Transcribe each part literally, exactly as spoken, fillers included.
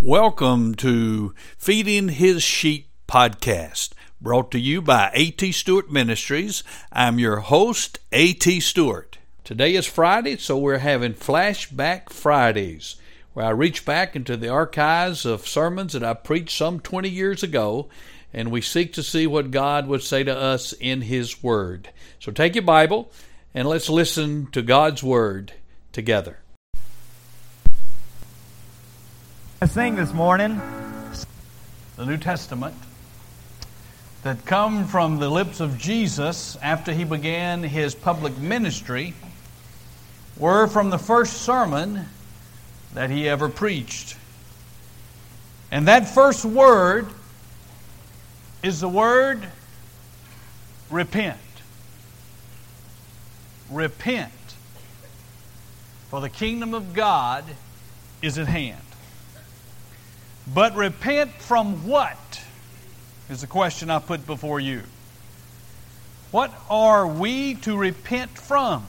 Welcome to Feeding His Sheep podcast, brought to you by A T Stewart Ministries. I'm your host, A T Stewart. Today is Friday, so we're having Flashback Fridays, where I reach back into the archives of sermons that I preached some twenty years ago, and we seek to see what God would say to us in His Word. So take your Bible, and let's listen to God's Word together. I sing this morning the New Testament that come from the lips of Jesus after He began His public ministry were from the first sermon that He ever preached. And that first word is the word repent. Repent, for the kingdom of God is at hand. But repent from what is the question I put before you. What are we to repent from?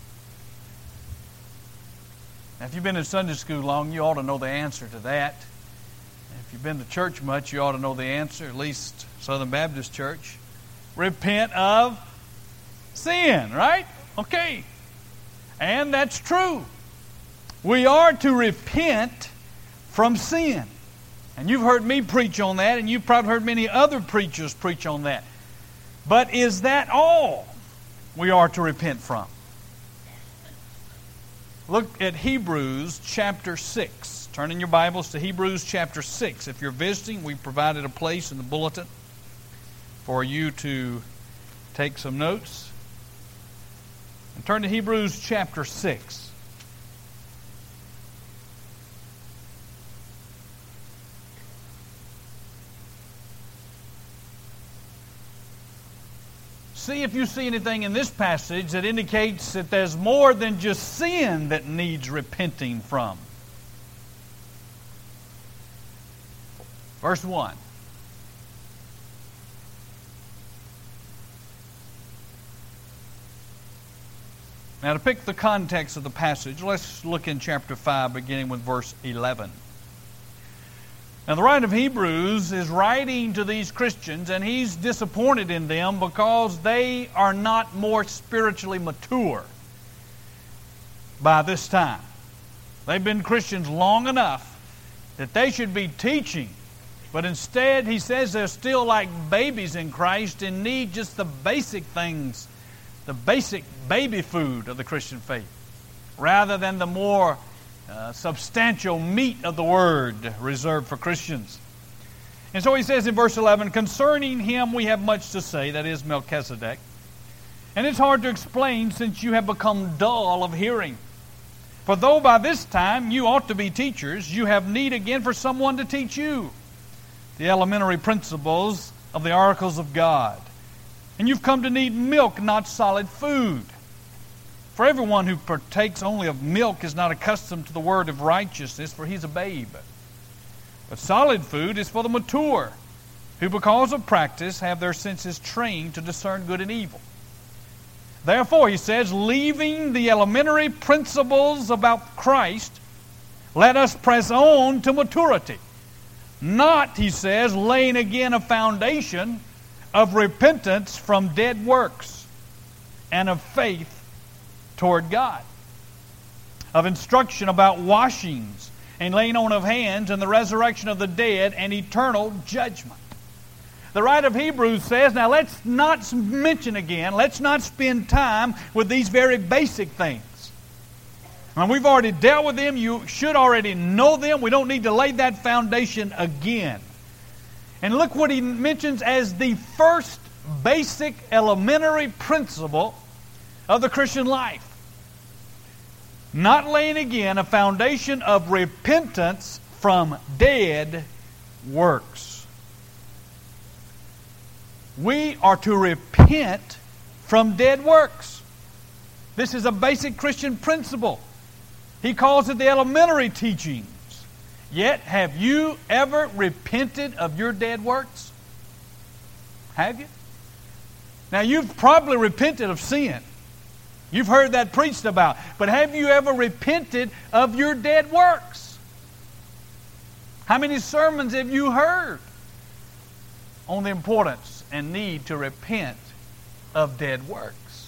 Now, if you've been in Sunday school long, you ought to know the answer to that. If you've been to church much, you ought to know the answer, at least Southern Baptist Church. Repent of sin, right? Okay. And that's true. We are to repent from sin. And you've heard me preach on that, and you've probably heard many other preachers preach on that. But is that all we are to repent from? Look at Hebrews chapter six. Turn in your Bibles to Hebrews chapter six. If you're visiting, we provided a place in the bulletin for you to take some notes. And turn to Hebrews chapter six. See if you see anything in this passage that indicates that there's more than just sin that needs repenting from. Verse one. Now, to pick the context of the passage, let's look in chapter five, beginning with verse eleven. Now, the writer of Hebrews is writing to these Christians, and he's disappointed in them because they are not more spiritually mature by this time. They've been Christians long enough that they should be teaching, but instead, he says they're still like babies in Christ and need just the basic things, the basic baby food of the Christian faith, rather than the more Uh, substantial meat of the Word reserved for Christians. And so he says in verse eleven, concerning him we have much to say, that is Melchizedek. And it's hard to explain since you have become dull of hearing. For though by this time you ought to be teachers, you have need again for someone to teach you the elementary principles of the oracles of God. And you've come to need milk, not solid food. For everyone who partakes only of milk is not accustomed to the word of righteousness, for he's a babe. But solid food is for the mature, who because of practice have their senses trained to discern good and evil. Therefore, he says, leaving the elementary principles about Christ, let us press on to maturity. Not, he says, laying again a foundation of repentance from dead works and of faith toward God, of instruction about washings and laying on of hands and the resurrection of the dead and eternal judgment. The writer of Hebrews says, now let's not mention again, let's not spend time with these very basic things. And we've already dealt with them, you should already know them, we don't need to lay that foundation again. And look what he mentions as the first basic elementary principle of the Christian life. Not laying again a foundation of repentance from dead works. We are to repent from dead works. This is a basic Christian principle. He calls it the elementary teachings. Yet, have you ever repented of your dead works? Have you? Now, you've probably repented of sin. You've heard that preached about. But have you ever repented of your dead works? How many sermons have you heard on the importance and need to repent of dead works?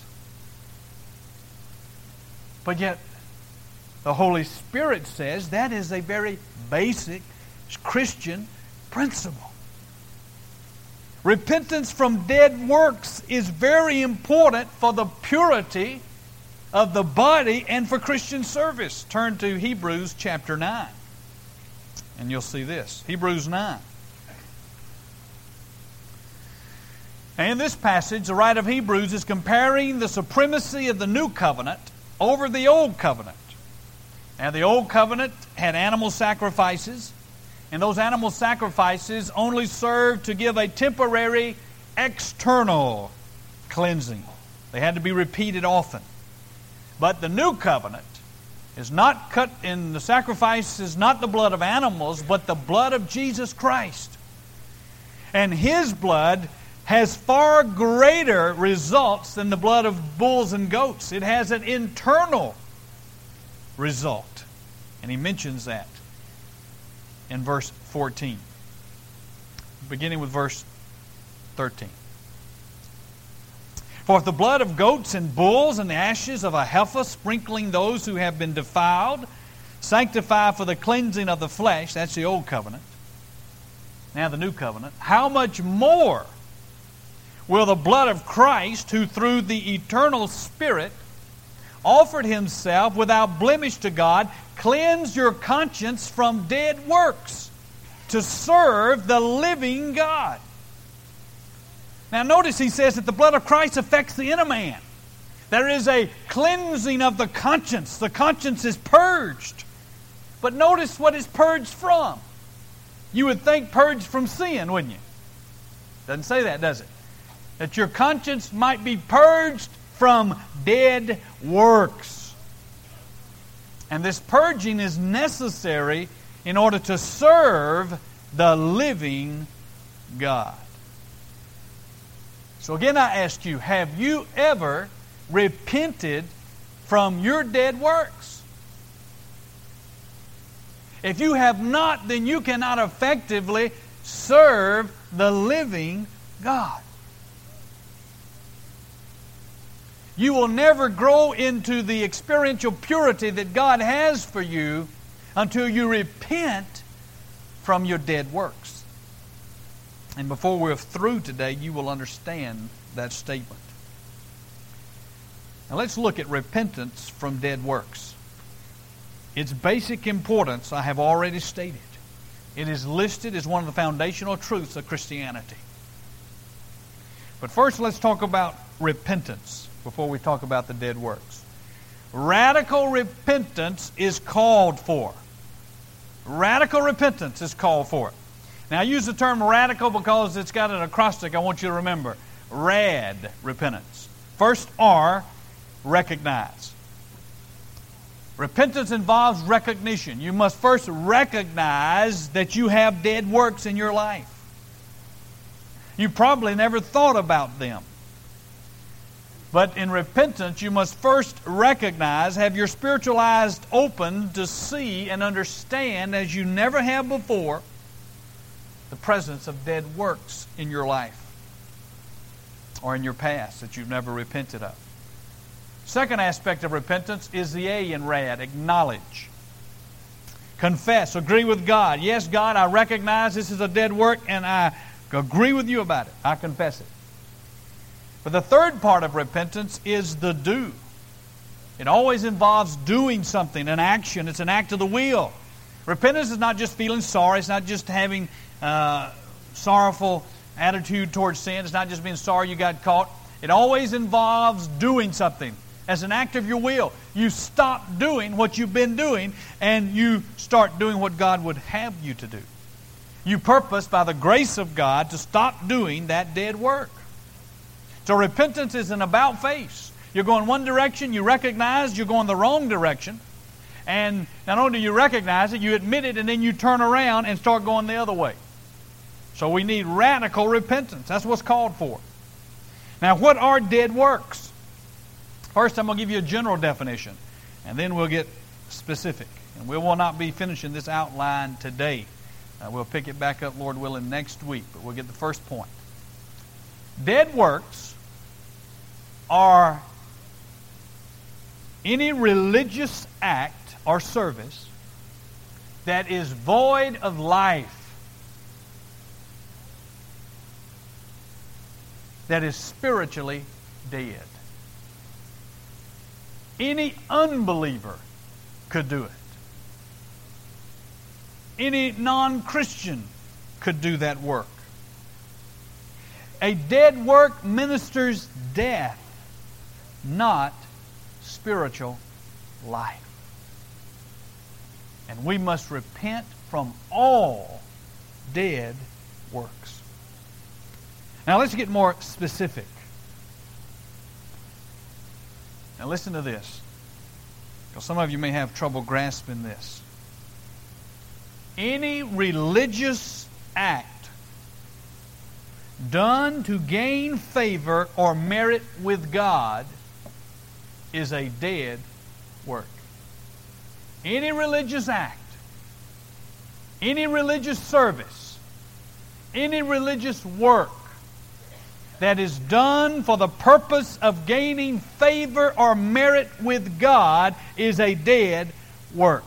But yet, the Holy Spirit says that is a very basic Christian principle. Repentance from dead works is very important for the purity of the body and for Christian service. Turn to Hebrews chapter nine, and you'll see this. Hebrews nine. And in this passage, the writer of Hebrews is comparing the supremacy of the new covenant over the old covenant. Now, the old covenant had animal sacrifices, and those animal sacrifices only served to give a temporary external cleansing. They had to be repeated often. But the new covenant is not cut in the sacrifice is not the blood of animals, but the blood of Jesus Christ. And His blood has far greater results than the blood of bulls and goats. It has an internal result. And he mentions that in verse fourteen, beginning with verse thirteen. For if the blood of goats and bulls and the ashes of a heifer sprinkling those who have been defiled sanctify for the cleansing of the flesh, that's the old covenant, now the new covenant, how much more will the blood of Christ, who through the eternal Spirit offered Himself without blemish to God, cleanse your conscience from dead works to serve the living God? Now notice he says that the blood of Christ affects the inner man. There is a cleansing of the conscience. The conscience is purged. But notice what it's purged from. You would think purged from sin, wouldn't you? Doesn't say that, does it? That your conscience might be purged from dead works. And this purging is necessary in order to serve the living God. So again I ask you, have you ever repented from your dead works? If you have not, then you cannot effectively serve the living God. You will never grow into the experiential purity that God has for you until you repent from your dead works. And before we're through today, you will understand that statement. Now let's look at repentance from dead works. Its basic importance I have already stated. It is listed as one of the foundational truths of Christianity. But first let's talk about repentance before we talk about the dead works. Radical repentance is called for. Radical repentance is called for. Now I use the term radical because it's got an acrostic I want you to remember. RAD, repentance. First R, recognize. Repentance involves recognition. You must first recognize that you have dead works in your life. You probably never thought about them. But in repentance, you must first recognize, have your spiritual eyes open to see and understand, as you never have before, the presence of dead works in your life or in your past that you've never repented of. Second aspect of repentance is the A in RAD, acknowledge. Confess, agree with God. Yes, God, I recognize this is a dead work and I agree with you about it. I confess it. But the third part of repentance is the do. It always involves doing something, an action. It's an act of the will. Repentance is not just feeling sorry. It's not just having uh, sorrowful attitude towards sin. It's not just being sorry you got caught. It always involves doing something as an act of your will. You stop doing what you've been doing and you start doing what God would have you to do. You purpose by the grace of God to stop doing that dead work. So repentance is an about face. You're going one direction, you recognize you're going the wrong direction. And not only do you recognize it, you admit it, and then you turn around and start going the other way. So we need radical repentance. That's what's called for. Now, what are dead works? First, I'm going to give you a general definition, and then we'll get specific. And we will not be finishing this outline today. Uh, we'll pick it back up, Lord willing, next week, but we'll get the first point. Dead works are any religious act or service that is void of life, that is spiritually dead. Any unbeliever could do it. Any non-Christian could do that work. A dead work ministers death, not spiritual life. And we must repent from all dead works. Now let's get more specific. Now listen to this, because some of you may have trouble grasping this. Any religious act done to gain favor or merit with God is a dead work. Any religious act, any religious service, any religious work that is done for the purpose of gaining favor or merit with God is a dead work.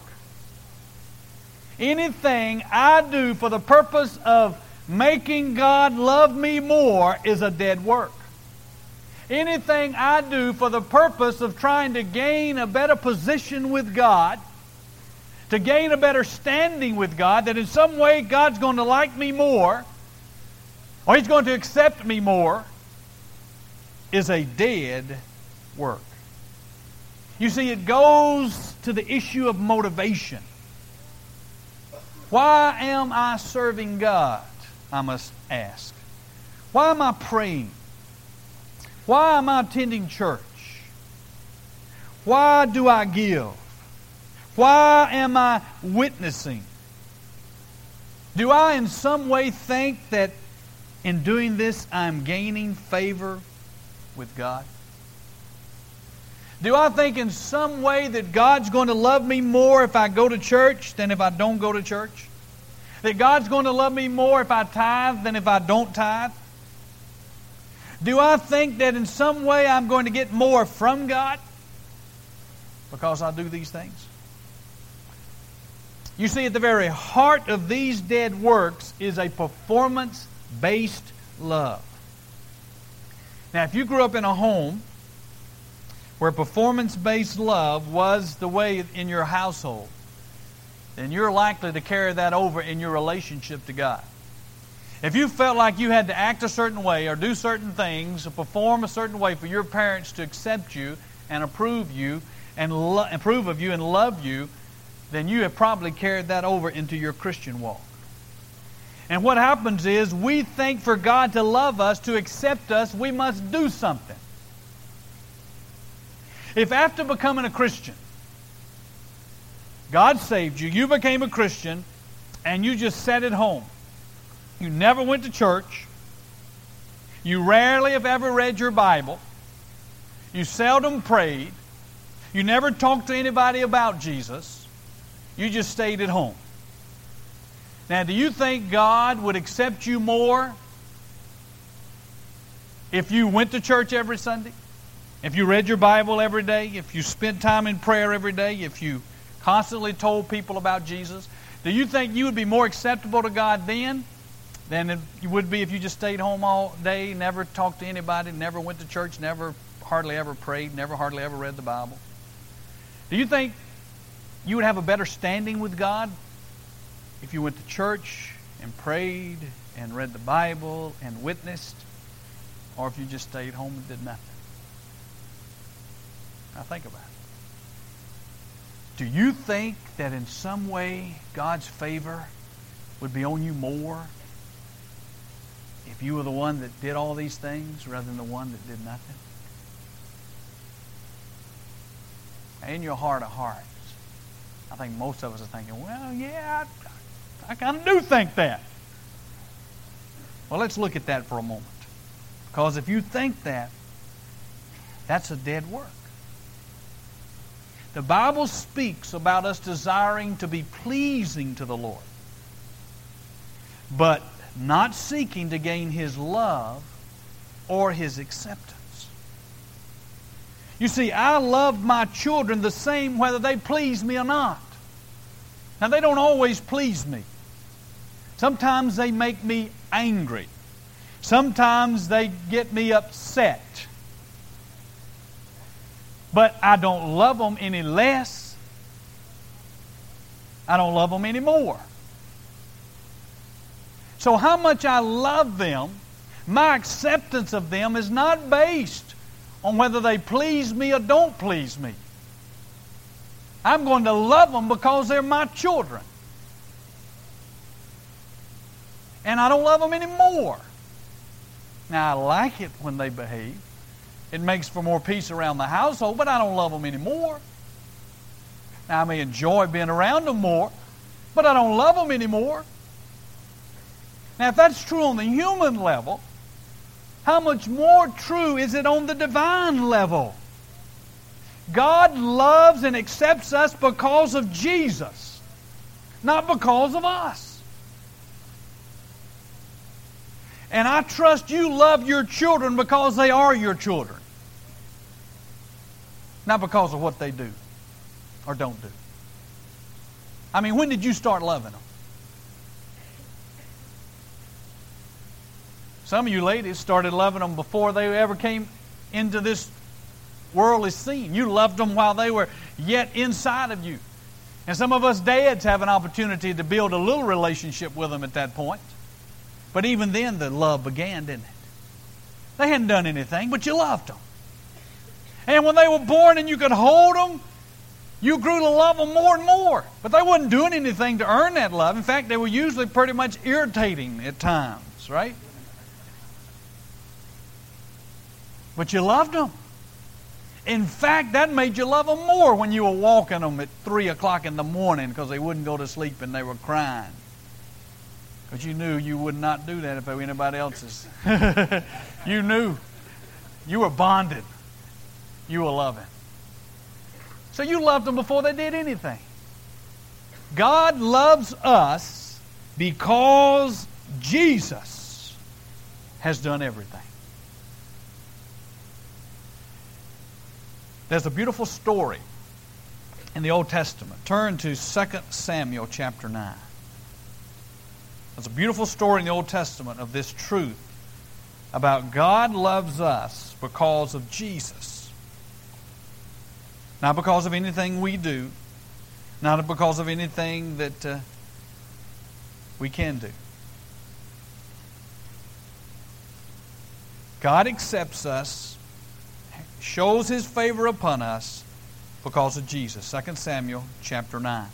Anything I do for the purpose of making God love me more is a dead work. Anything I do for the purpose of trying to gain a better position with God, to gain a better standing with God, that in some way God's going to like me more, or He's going to accept me more, is a dead work. You see, it goes to the issue of motivation. Why am I serving God? I must ask. Why am I praying? Why am I attending church? Why do I give? Why am I witnessing? Do I in some way think that in doing this I'm gaining favor with God? Do I think in some way that God's going to love me more if I go to church than if I don't go to church? That God's going to love me more if I tithe than if I don't tithe? Do I think that in some way I'm going to get more from God because I do these things? You see, at the very heart of these dead works is a performance-based love. Now, if you grew up in a home where performance-based love was the way in your household, then you're likely to carry that over in your relationship to God. If you felt like you had to act a certain way or do certain things or perform a certain way for your parents to accept you and approve you and lo- approve of you and love you, then you have probably carried that over into your Christian walk. And what happens is we think for God to love us, to accept us, we must do something. If after becoming a Christian, God saved you, you became a Christian, and you just sat at home, you never went to church, you rarely have ever read your Bible, you seldom prayed, you never talked to anybody about Jesus, you just stayed at home. Now, do you think God would accept you more if you went to church every Sunday? If you read your Bible every day? If you spent time in prayer every day? If you constantly told people about Jesus? Do you think you would be more acceptable to God then than you would be if you just stayed home all day, never talked to anybody, never went to church, never hardly ever prayed, never hardly ever read the Bible? Do you think you would have a better standing with God if you went to church and prayed and read the Bible and witnessed, or if you just stayed home and did nothing? Now think about it. Do you think that in some way God's favor would be on you more if you were the one that did all these things rather than the one that did nothing? In your heart of hearts, I think most of us are thinking, well, yeah, I, I kind of do think that. Well, let's look at that for a moment. Because if you think that, that's a dead work. The Bible speaks about us desiring to be pleasing to the Lord. but not seeking to gain His love or His acceptance. You see, I love my children the same whether they please me or not. Now, they don't always please me. Sometimes they make me angry. Sometimes they get me upset. But I don't love them any less. I don't love them any more. So how much I love them, my acceptance of them is not based on whether they please me or don't please me. I'm going to love them because they're my children. And I don't love them anymore. Now, I like it when they behave. It makes for more peace around the household, but I don't love them anymore. Now, I may enjoy being around them more, but I don't love them anymore. Now, if that's true on the human level, how much more true is it on the divine level? God loves and accepts us because of Jesus, not because of us. And I trust you love your children because they are your children, not because of what they do or don't do. I mean, when did you start loving them? Some of you ladies started loving them before they ever came into this worldly scene. You loved them while they were yet inside of you. And some of us dads have an opportunity to build a little relationship with them at that point. But even then the love began, didn't it? They hadn't done anything, but you loved them. And when they were born and you could hold them, you grew to love them more and more. But they wasn't doing anything to earn that love. In fact, they were usually pretty much irritating at times, right? But you loved them. In fact, that made you love them more when you were walking them at three o'clock in the morning because they wouldn't go to sleep and they were crying. Because you knew you would not do that if they were anybody else's. You knew. You were bonded. You were loving. So you loved them before they did anything. God loves us because Jesus has done everything. There's a beautiful story in the Old Testament. Turn to Second Samuel chapter nine. There's a beautiful story in the Old Testament of this truth about God loves us because of Jesus. Not because of anything we do, not because of anything that uh, we can do. God accepts us, shows His favor upon us because of Jesus. Second Samuel chapter nine.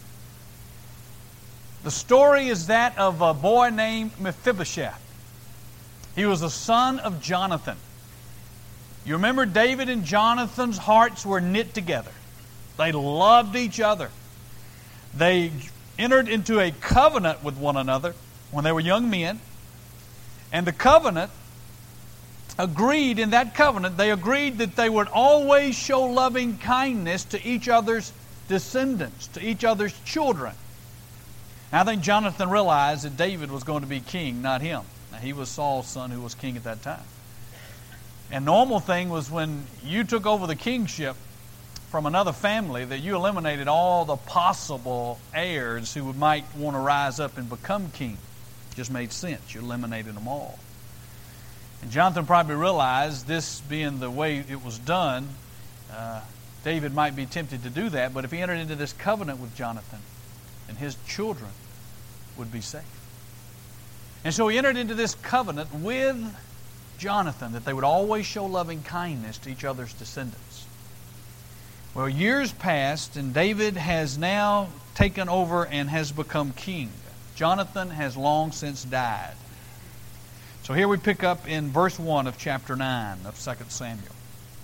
The story is that of a boy named Mephibosheth. He was a son of Jonathan. You remember David and Jonathan's hearts were knit together. They loved each other. They entered into a covenant with one another when they were young men. And the covenant agreed, in that covenant, they agreed that they would always show loving kindness to each other's descendants, to each other's children. Now, I think Jonathan realized that David was going to be king, not him. Now, he was Saul's son who was king at that time. And normal thing was when you took over the kingship from another family, that you eliminated all the possible heirs who might want to rise up and become king. It just made sense. You eliminated them all. And Jonathan probably realized, this being the way it was done, uh, David might be tempted to do that, but if he entered into this covenant with Jonathan, then his children would be safe. And so he entered into this covenant with Jonathan, that they would always show loving kindness to each other's descendants. Well, years passed, and David has now taken over and has become king. Jonathan has long since died. So here we pick up in verse one of chapter nine of Second Samuel.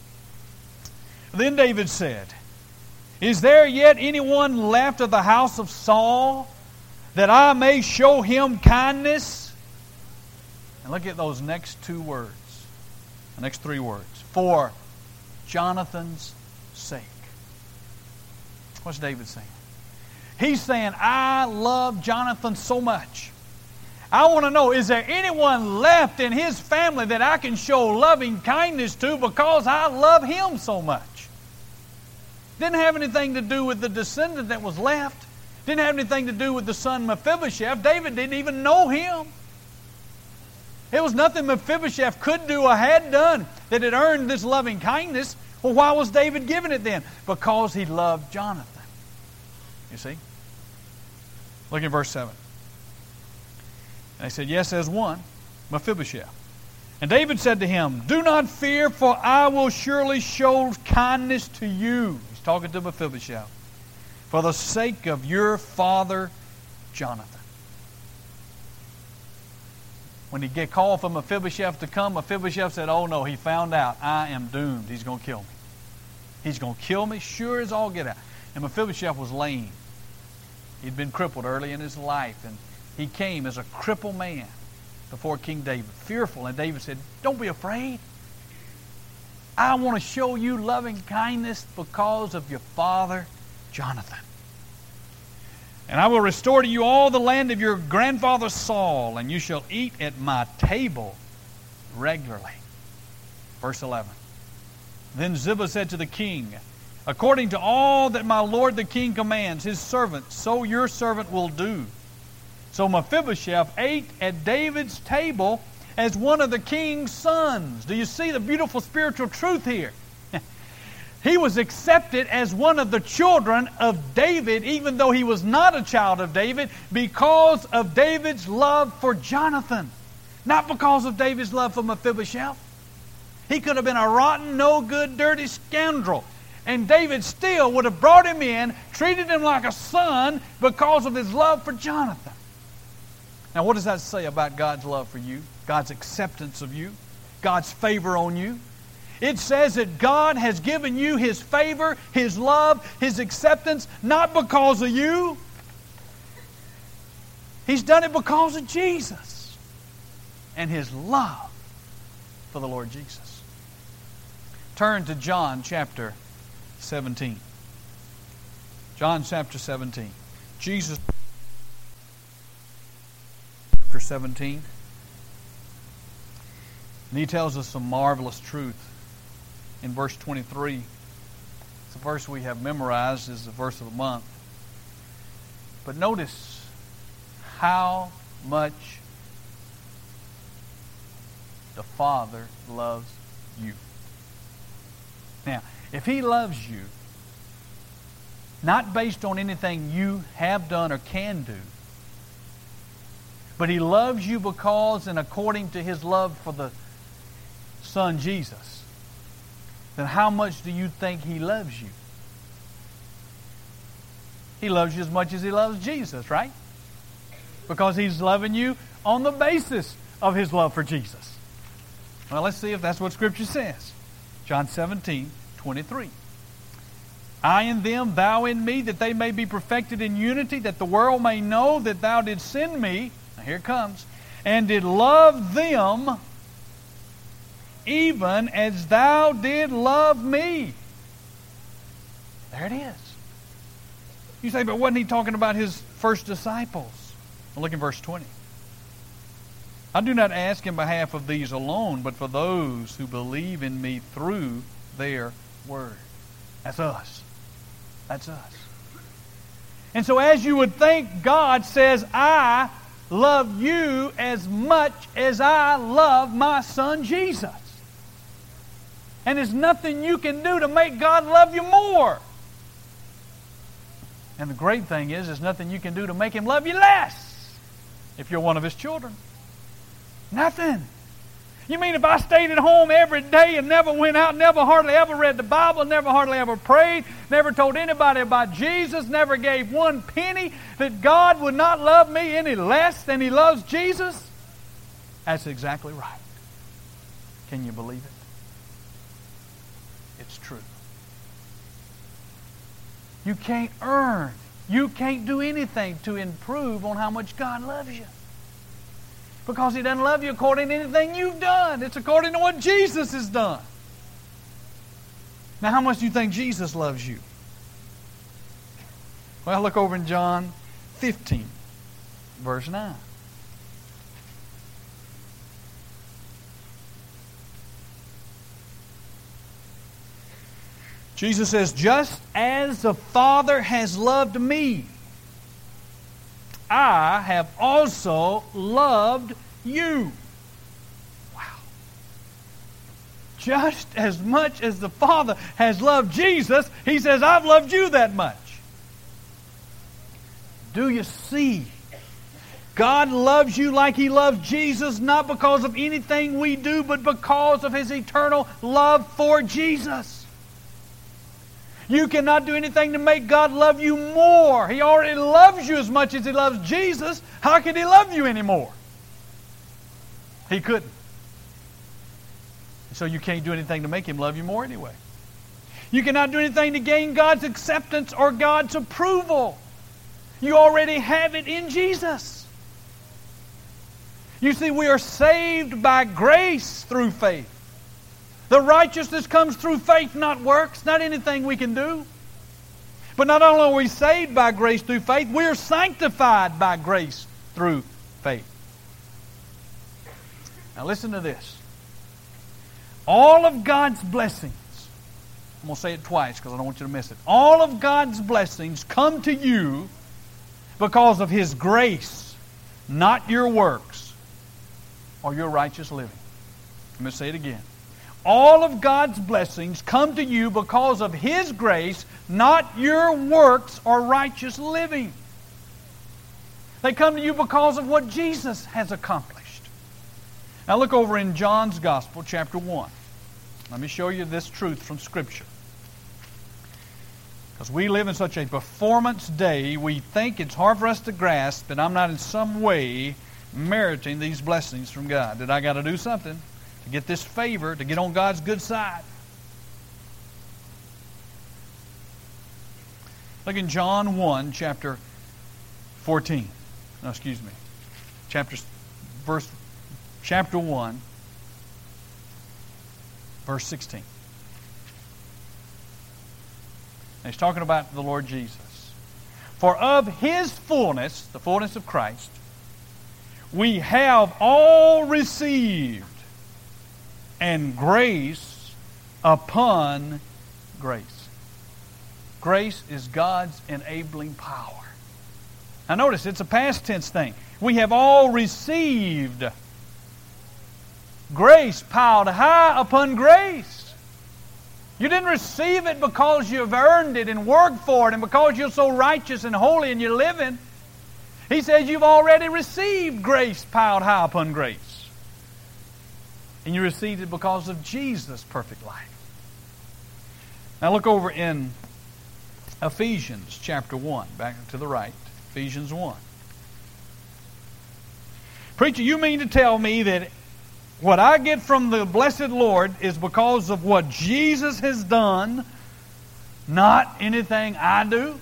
Then David said, "Is there yet anyone left of the house of Saul, that I may show him kindness?" And look at those next two words, the next three words. "For Jonathan's sake." What's David saying? He's saying, I love Jonathan so much. I want to know, is there anyone left in his family that I can show loving kindness to because I love him so much? Didn't have anything to do with the descendant that was left. Didn't have anything to do with the son Mephibosheth. David didn't even know him. It was nothing Mephibosheth could do or had done that had earned this loving kindness. Well, why was David giving it then? Because he loved Jonathan. You see? Look at verse seven. And they said, yes, as one, Mephibosheth. And David said to him, do not fear, for I will surely show kindness to you. He's talking to Mephibosheth. For the sake of your father, Jonathan. When he get called for Mephibosheth to come, Mephibosheth said, oh no, he found out. I am doomed. He's going to kill me. He's going to kill me, sure as all get out. And Mephibosheth was lame. He'd been crippled early in his life, and he came as a crippled man before King David, fearful. And David said, don't be afraid. I want to show you loving kindness because of your father, Jonathan. And I will restore to you all the land of your grandfather Saul, and you shall eat at my table regularly. Verse eleven. Then Ziba said to the king, according to all that my lord the king commands his servant, so your servant will do. So Mephibosheth ate at David's table as one of the king's sons. Do you see the beautiful spiritual truth here? He was accepted as one of the children of David, even though he was not a child of David, because of David's love for Jonathan. Not because of David's love for Mephibosheth. He could have been a rotten, no good, dirty scoundrel. And David still would have brought him in, treated him like a son because of his love for Jonathan. Now, what does that say about God's love for you? God's acceptance of you? God's favor on you? It says that God has given you His favor, His love, His acceptance, not because of you. He's done it because of Jesus and His love for the Lord Jesus. Turn to John chapter seventeen. John chapter seventeen. Jesus, chapter seventeen. And He tells us some marvelous truth. In verse twenty-three, it's a verse we have memorized as the verse of the month. But notice how much the Father loves you. Now, if He loves you, not based on anything you have done or can do, but He loves you because and according to His love for the Son Jesus, then how much do you think He loves you? He loves you as much as He loves Jesus, right? Because He's loving you on the basis of His love for Jesus. Well, let's see if that's what Scripture says. John seventeen, twenty-three. I in them, thou in me, that they may be perfected in unity, that the world may know that thou didst send me, now here it comes, and did love them even as thou did love me. There it is. You say, but wasn't He talking about His first disciples? Well, look in verse twenty. I do not ask in behalf of these alone, but for those who believe in me through their word. That's us. That's us. And so as you would think, God says, I love you as much as I love my Son Jesus. And there's nothing you can do to make God love you more. And the great thing is, there's nothing you can do to make Him love you less if you're one of His children. Nothing. You mean if I stayed at home every day and never went out, never hardly ever read the Bible, never hardly ever prayed, never told anybody about Jesus, never gave one penny, that God would not love me any less than He loves Jesus? That's exactly right. Can you believe it? It's true. You can't earn. You can't do anything to improve on how much God loves you. Because He doesn't love you according to anything you've done. It's according to what Jesus has done. Now, how much do you think Jesus loves you? Well, look over in John fifteen, verse nine. Jesus says, just as the Father has loved me, I have also loved you. Wow. Just as much as the Father has loved Jesus, He says, I've loved you that much. Do you see? God loves you like He loves Jesus, not because of anything we do, but because of His eternal love for Jesus. You cannot do anything to make God love you more. He already loves you as much as He loves Jesus. How can He love you anymore? He couldn't. So you can't do anything to make Him love you more anyway. You cannot do anything to gain God's acceptance or God's approval. You already have it in Jesus. You see, we are saved by grace through faith. The righteousness comes through faith, not works, not anything we can do. But not only are we saved by grace through faith, we are sanctified by grace through faith. Now listen to this. All of God's blessings, I'm going to say it twice because I don't want you to miss it. All of God's blessings come to you because of His grace, not your works or your righteous living. Let me say it again. All of God's blessings come to you because of His grace, not your works or righteous living. They come to you because of what Jesus has accomplished. Now look over in John's Gospel, chapter one. Let me show you this truth from Scripture. Because we live in such a performance day, we think it's hard for us to grasp that I'm not in some way meriting these blessings from God. That I got to do something to get this favor, to get on God's good side. Look in John one, chapter fourteen. No, excuse me. Chapter, verse, chapter one, verse sixteen. And he's talking about the Lord Jesus. For of His fullness, the fullness of Christ, we have all received, and grace upon grace. Grace is God's enabling power. Now notice, it's a past tense thing. We have all received grace piled high upon grace. You didn't receive it because you've earned it and worked for it and because you're so righteous and holy and you're living. He says you've already received grace piled high upon grace. And you received it because of Jesus' perfect life. Now look over in Ephesians chapter one, back to the right. Ephesians one. Preacher, you mean to tell me that what I get from the blessed Lord is because of what Jesus has done, not anything I do?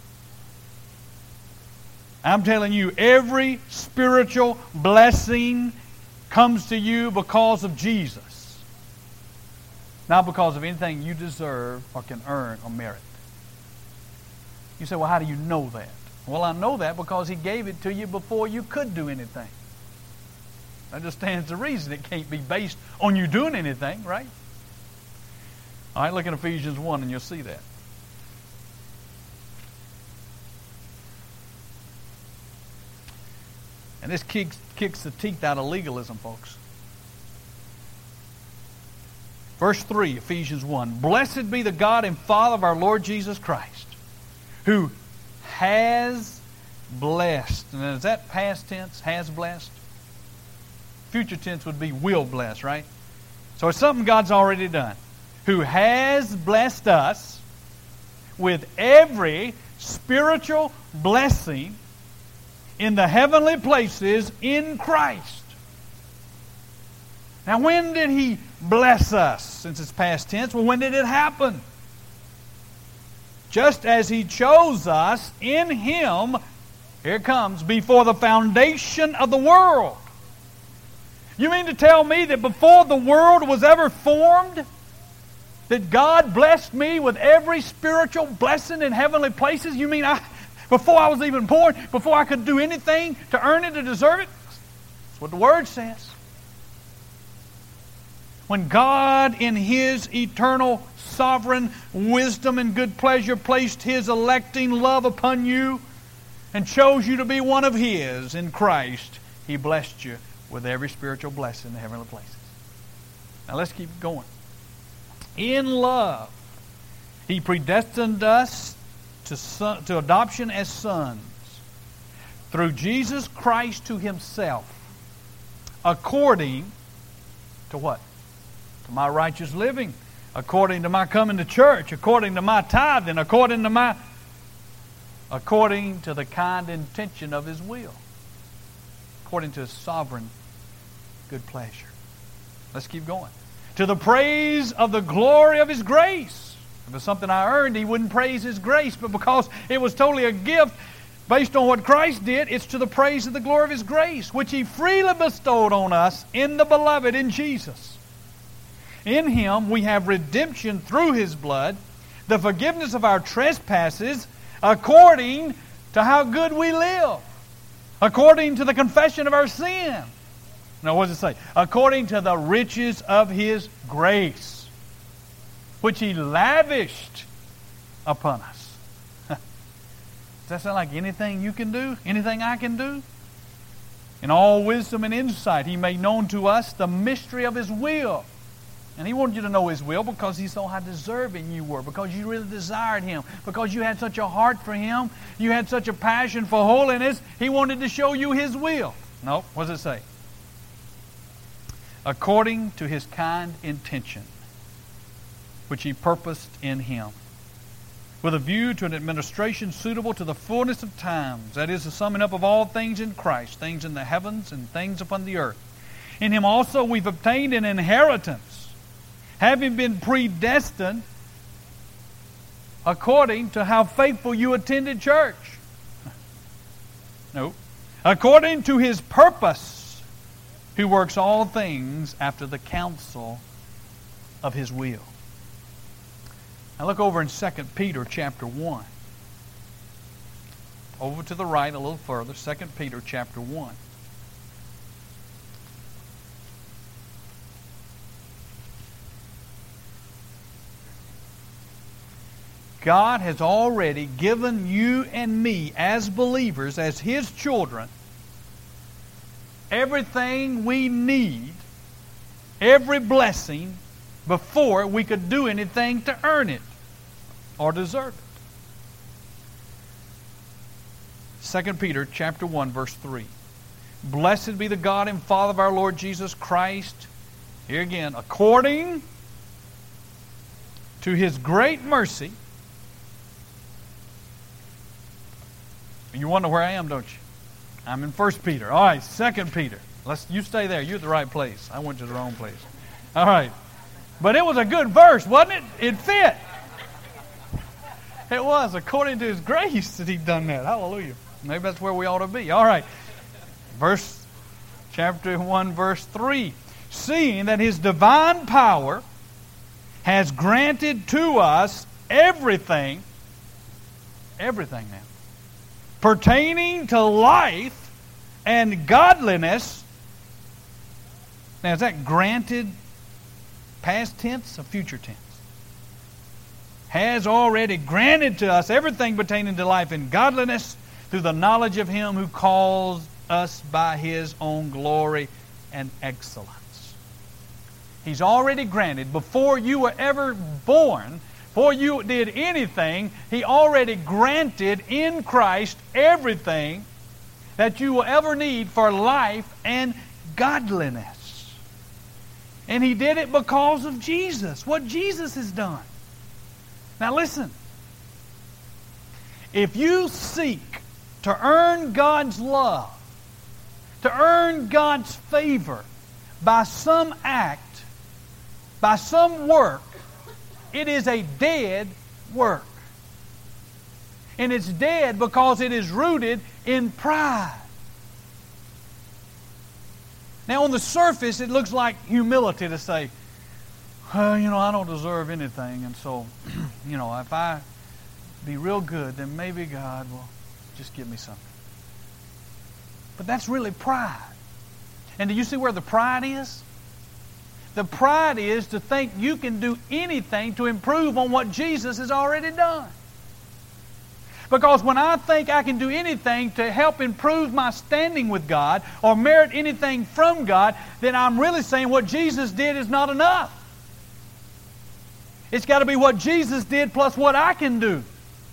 I'm telling you, every spiritual blessing comes to you because of Jesus, not because of anything you deserve or can earn or merit. You say, well, how do you know that? Well, I know that because He gave it to you before you could do anything. That just stands to reason it can't be based on you doing anything, right? All right, look at Ephesians one and you'll see that. And this kicks, kicks the teeth out of legalism, folks. Verse three, Ephesians one. Blessed be the God and Father of our Lord Jesus Christ, who has blessed. And is that past tense, has blessed? Future tense would be will bless, right? So it's something God's already done. Who has blessed us with every spiritual blessing in the heavenly places in Christ. Now when did He bless us? Since it's past tense, well, when did it happen? Just as He chose us in Him, here it comes, before the foundation of the world. You mean to tell me that before the world was ever formed, that God blessed me with every spiritual blessing in heavenly places? You mean I, before I was even born, before I could do anything to earn it, to deserve it? That's what the Word says. When God in His eternal sovereign wisdom and good pleasure placed His electing love upon you and chose you to be one of His in Christ, He blessed you with every spiritual blessing in the heavenly places. Now let's keep going. In love, He predestined us to, son, to adoption as sons through Jesus Christ to Himself, according to what? To my righteous living, according to my coming to church, according to my tithing, according to my according to the kind intention of His will, according to His sovereign good pleasure. Let's keep going. To the praise of the glory of His grace. If it was something I earned, He wouldn't praise His grace, but because it was totally a gift based on what Christ did, it's to the praise of the glory of His grace, which He freely bestowed on us in the Beloved, in Jesus. In Him we have redemption through His blood, the forgiveness of our trespasses, according to how good we live, according to the confession of our sin. Now what does it say? According to the riches of His grace, which He lavished upon us. Does that sound like anything you can do? Anything I can do? In all wisdom and insight, He made known to us the mystery of His will. And He wanted you to know His will because He saw how deserving you were, because you really desired Him, because you had such a heart for Him, you had such a passion for holiness. He wanted to show you His will. No, what does it say? According to His kind intention, which He purposed in Him, with a view to an administration suitable to the fullness of times, that is, the summing up of all things in Christ, things in the heavens and things upon the earth. In Him also we've obtained an inheritance, having been predestined according to how faithful you attended church. No. According to His purpose, who works all things after the counsel of His will. Now look over in Second Peter chapter one. Over to the right a little further, Second Peter chapter one. God has already given you and me as believers, as His children, everything we need, every blessing, before we could do anything to earn it or deserve it. Second Peter chapter one, verse three. Blessed be the God and Father of our Lord Jesus Christ. Here again, according to His great mercy. You wonder where I am, don't you? I'm in First Peter. All right, Second Peter. Let's you stay there. You're at the right place. I went to the wrong place. All right. But it was a good verse, wasn't it? It fit. It was, according to His grace that He'd done that. Hallelujah. Maybe that's where we ought to be. All right. Verse, chapter one, verse three. Seeing that His divine power has granted to us everything, everything now, pertaining to life and godliness. Now, is that granted past tense or future tense? Has already granted to us everything pertaining to life and godliness through the knowledge of Him who calls us by His own glory and excellence. He's already granted, before you were ever born, before you did anything, He already granted in Christ everything that you will ever need for life and godliness. And He did it because of Jesus, what Jesus has done. Now listen, if you seek to earn God's love, to earn God's favor by some act, by some work, it is a dead work. And it's dead because it is rooted in pride. Now, on the surface, it looks like humility to say, well, you know, I don't deserve anything, and so, you know, if I be real good, then maybe God will just give me something. But that's really pride. And do you see where the pride is? The pride is to think you can do anything to improve on what Jesus has already done. Because when I think I can do anything to help improve my standing with God or merit anything from God, then I'm really saying what Jesus did is not enough. It's got to be what Jesus did plus what I can do.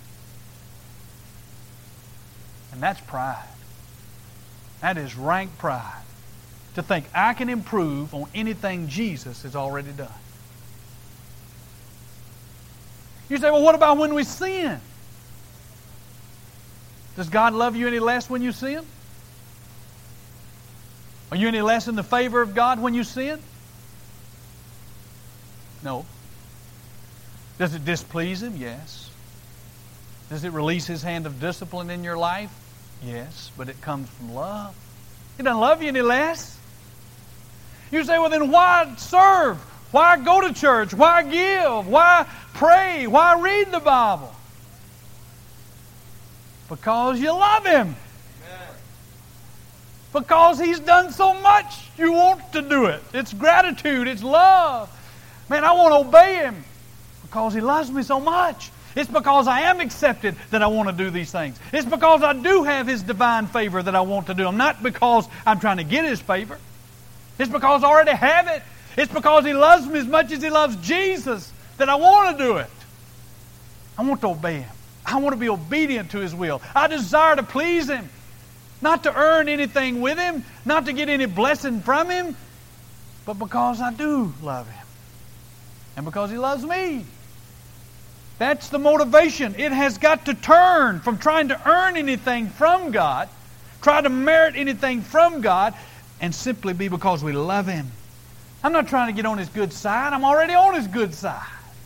And that's pride. That is rank pride. To think I can improve on anything Jesus has already done. You say, well, what about when we sin? Does God love you any less when you sin? Are you any less in the favor of God when you sin? No. Does it displease Him? Yes. Does it release His hand of discipline in your life? Yes, but it comes from love. He doesn't love you any less. You say, well, then why serve? Why go to church? Why give? Why pray? Why read the Bible? Because you love Him. Amen. Because He's done so much, you want to do it. It's gratitude. It's love. Man, I want to obey Him because He loves me so much. It's because I am accepted that I want to do these things. It's because I do have His divine favor that I want to do them. Not because I'm trying to get His favor. It's because I already have it. It's because He loves me as much as He loves Jesus that I want to do it. I want to obey Him. I want to be obedient to His will. I desire to please Him. Not to earn anything with Him, not to get any blessing from Him, but because I do love Him. And because He loves me. That's the motivation. It has got to turn from trying to earn anything from God, try to merit anything from God, and simply be because we love Him. I'm not trying to get on His good side. I'm already on His good side.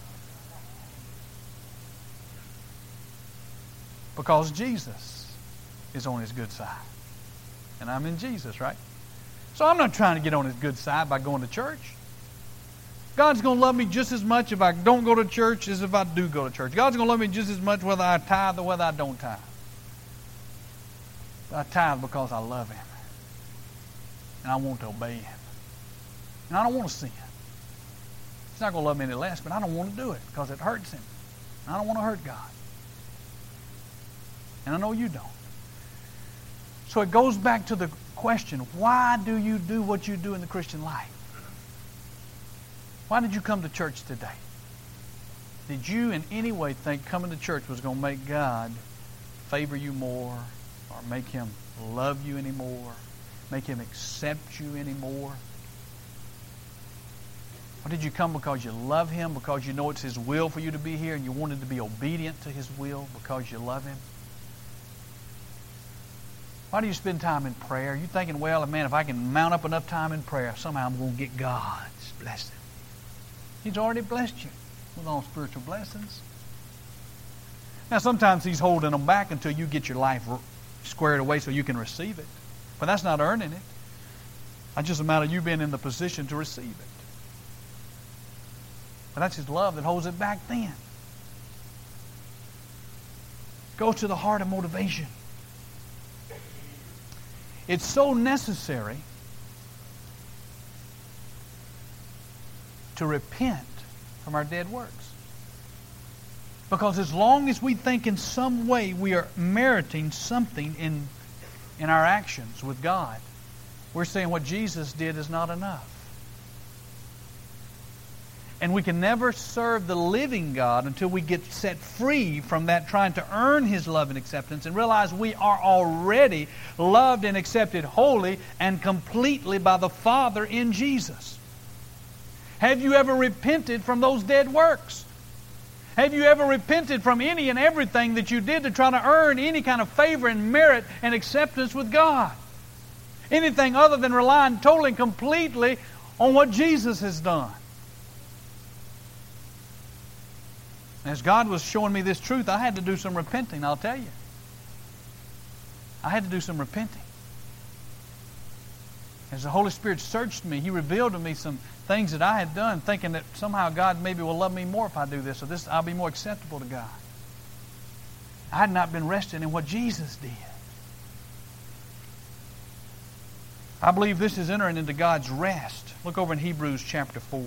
Because Jesus is on His good side. And I'm in Jesus, right? So I'm not trying to get on His good side by going to church. God's going to love me just as much if I don't go to church as if I do go to church. God's going to love me just as much whether I tithe or whether I don't tithe. But I tithe because I love Him. And I want to obey Him. And I don't want to sin. He's not going to love me any less, but I don't want to do it because it hurts Him. And I don't want to hurt God. And I know you don't. So it goes back to the question, why do you do what you do in the Christian life? Why did you come to church today? Did you in any way think coming to church was going to make God favor you more or make Him love you anymore, make Him accept you anymore? Or did you come because you love Him, because you know it's His will for you to be here and you wanted to be obedient to His will because you love Him? Why do you spend time in prayer? You're thinking, well, man, if I can mount up enough time in prayer, somehow I'm going to get God's blessing. He's already blessed you with all spiritual blessings. Now, sometimes He's holding them back until you get your life squared away so you can receive it. But that's not earning it. That's just a matter of you being in the position to receive it. But that's His love that holds it back then. It goes to the heart of motivation. It's so necessary to repent from our dead works. Because as long as we think in some way we are meriting something in, in our actions with God, we're saying what Jesus did is not enough. And we can never serve the living God until we get set free from that trying to earn His love and acceptance and realize we are already loved and accepted wholly and completely by the Father in Jesus. Have you ever repented from those dead works? Have you ever repented from any and everything that you did to try to earn any kind of favor and merit and acceptance with God? Anything other than relying totally and completely on what Jesus has done. As God was showing me this truth, I had to do some repenting, I'll tell you. I had to do some repenting. As the Holy Spirit searched me, He revealed to me some things that I had done, thinking that somehow God maybe will love me more if I do this, or this I'll be more acceptable to God. I had not been resting in what Jesus did. I believe this is entering into God's rest. Look over in Hebrews chapter four.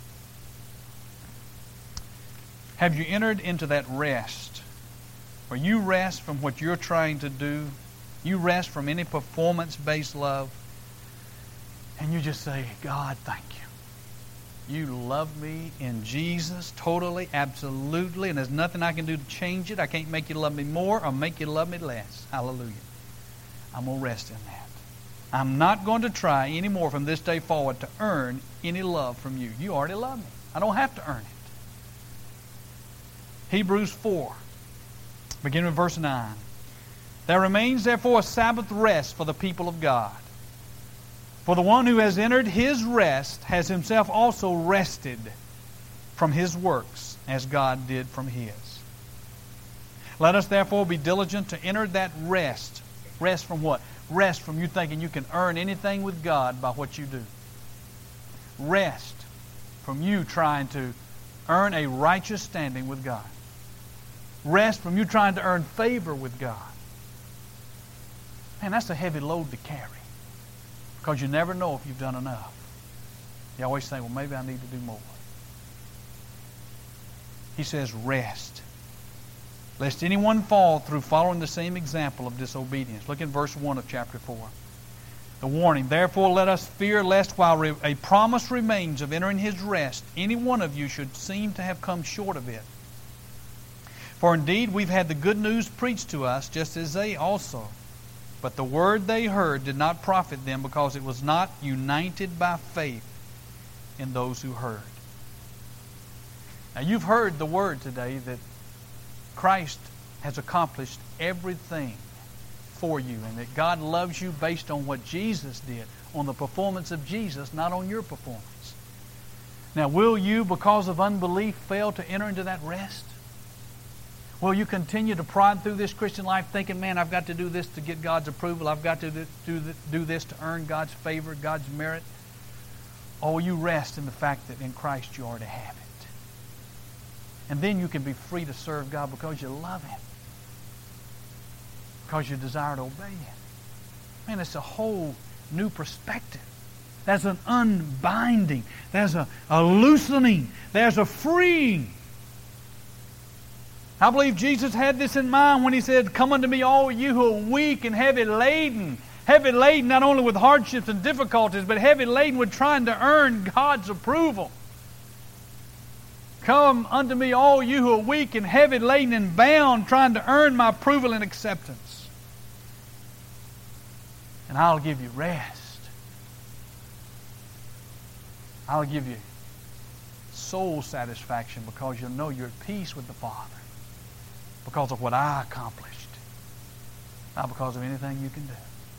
Have you entered into that rest where you rest from what you're trying to do? You rest from any performance-based love. And you just say, God, thank you. You love me in Jesus totally, absolutely, and there's nothing I can do to change it. I can't make you love me more or make you love me less. Hallelujah. I'm going to rest in that. I'm not going to try anymore from this day forward to earn any love from you. You already love me. I don't have to earn it. Hebrews four, beginning with verse nine. There remains therefore a Sabbath rest for the people of God. For the one who has entered his rest has himself also rested from his works as God did from his. Let us therefore be diligent to enter that rest. Rest from what? Rest from you thinking you can earn anything with God by what you do. Rest from you trying to earn a righteous standing with God. Rest from you trying to earn favor with God. Man, that's a heavy load to carry. Because you never know if you've done enough. You always think, well, maybe I need to do more. He says, rest. Lest anyone fall through following the same example of disobedience. Look at verse one of chapter four. The warning, therefore let us fear lest while re- a promise remains of entering his rest, any one of you should seem to have come short of it. For indeed we've had the good news preached to us, just as they also. But the word they heard did not profit them, because it was not united by faith in those who heard. Now you've heard the word today that Christ has accomplished everything for you, and that God loves you based on what Jesus did, on the performance of Jesus, not on your performance. Now, will you, because of unbelief, fail to enter into that rest? Will you continue to prod through this Christian life thinking, man, I've got to do this to get God's approval, I've got to do do this to earn God's favor, God's merit? Or will you rest in the fact that in Christ you already have it? And then you can be free to serve God because you love Him. Because you desire to obey Him. Man, it's a whole new perspective. There's an unbinding. There's a, a loosening. There's a freeing. I believe Jesus had this in mind when He said, come unto me all you who are weak and heavy laden. Heavy laden not only with hardships and difficulties, but heavy laden with trying to earn God's approval. Come unto me all you who are weak and heavy laden and bound, trying to earn my approval and acceptance. And I'll give you rest. I'll give you soul satisfaction, because you'll know you're at peace with the Father because of what I accomplished, not because of anything you can do.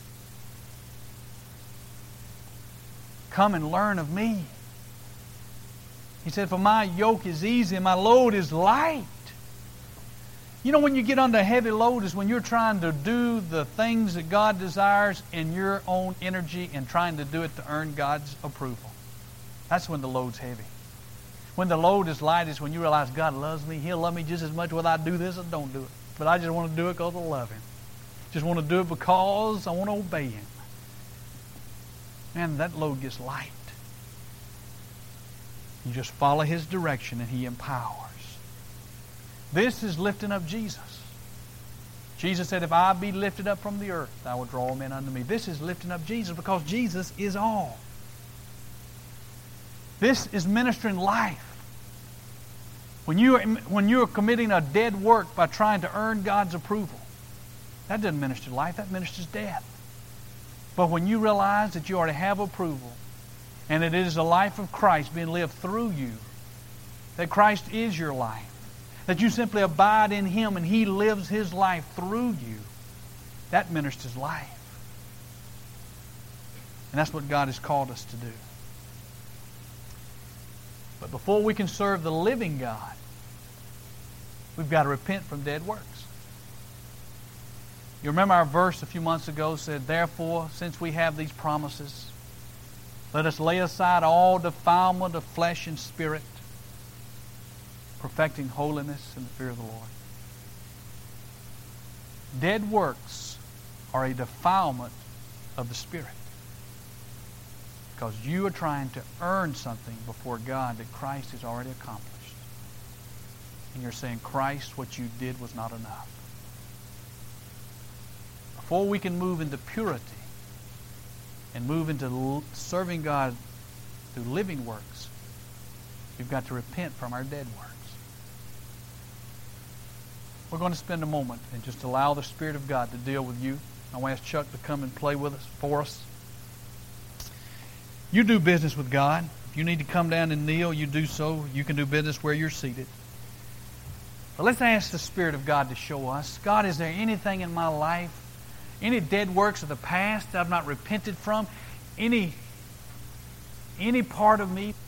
Come and learn of me. He said, for my yoke is easy and my load is light. You know, when you get under a heavy load is when you're trying to do the things that God desires in your own energy and trying to do it to earn God's approval. That's when the load's heavy. When the load is light is when you realize God loves me. He'll love me just as much whether I do this or don't do it. But I just want to do it because I love Him. Just want to do it because I want to obey Him. Man, that load gets light. You just follow His direction and He empowers. This is lifting up Jesus. Jesus said, if I be lifted up from the earth, I will draw men unto me. This is lifting up Jesus because Jesus is all. This is ministering life. When you are, when you are committing a dead work by trying to earn God's approval, that doesn't minister life, that ministers death. But when you realize that you already have approval, and that it is the life of Christ being lived through you, that Christ is your life, that you simply abide in Him and He lives His life through you, that ministers life. And that's what God has called us to do. But before we can serve the living God, we've got to repent from dead works. You remember our verse a few months ago said, therefore, since we have these promises, let us lay aside all defilement of flesh and spirit, perfecting holiness in the fear of the Lord. Dead works are a defilement of the spirit. Because you are trying to earn something before God that Christ has already accomplished. And you're saying, Christ, what you did was not enough. Before we can move into purity and move into serving God through living works, we've got to repent from our dead works. We're going to spend a moment and just allow the Spirit of God to deal with you. I want to ask Chuck to come and play with us, for us. You do business with God. If you need to come down and kneel, you do so. You can do business where you're seated. But let's ask the Spirit of God to show us, God, is there anything in my life, any dead works of the past that I've not repented from, any, any part of me